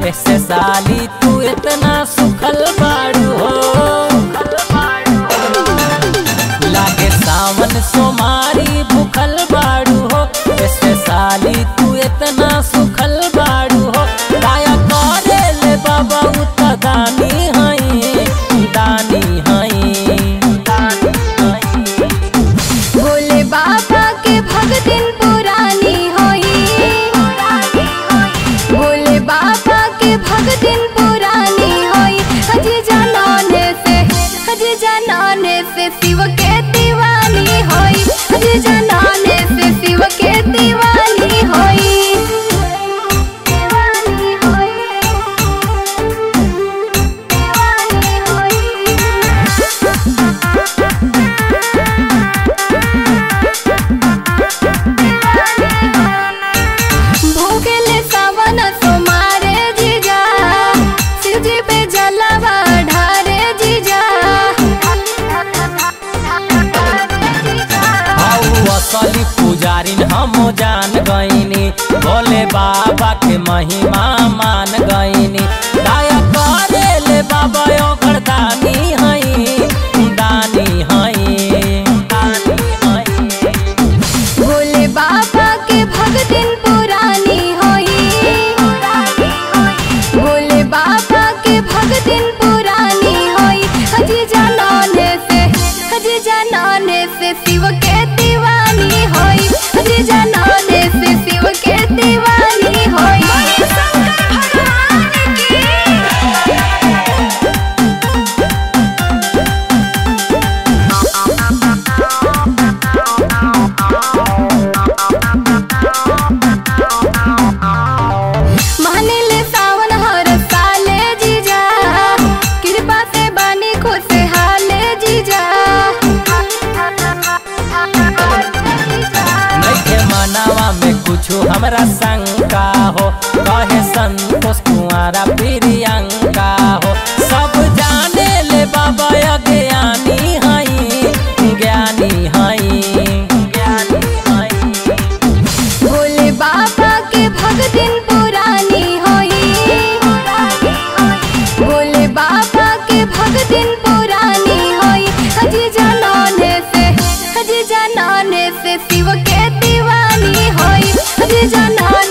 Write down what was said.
ऐसे साली तू इतना सुखल बाड़ू हो, लागे सावन सोमारी भूखल बाड़ू हो। ऐसे साली तू इतना सुखल बाड़ू हो, दया करे ले बाबा उता दानी हई, दानी हई। भोले बाबा के भगतिन पुरानी होई, भोले बाबा के भगतिन पुरानी होई। हजी जनाने से शिव के दीवानी होई, हजी जनाने से शिव के दीवानी होई। भूखेले सावन सोमारे जीजा, शिवजी पे जलवा ढारे जीजा। असली पुजारिन हम जान गईनी, भोले बाबा के महिमा मान गईनी। दया करे ले बाबा ओकर दानी हई, दानी हई, दानी हई। भोले बाबा के भगतिन पुरानी होई, भोले बाबा के भगतिन पुरानी होई। हजी जनाने से शिव के दीवानी होई, हजी जनाने से शिव के दीवानी होई। मानिले सावन हर साले जीजा, कृपा से बानी खुशहाले जीजा। नइखे मनावा में कुछो हमरा शंका हो, कहे संतोष कुंवारा प्रियंका हो। सब जाने ले बाबा अज्ञानी हई, ज्ञानी हई, ज्ञानी हई। भोले बाबा के भगतिन पुरानी होई, भोले बाबा के भगतिन पुरानी होई। हजी जनाने से शिव के दीवानी होई, हजी जनाने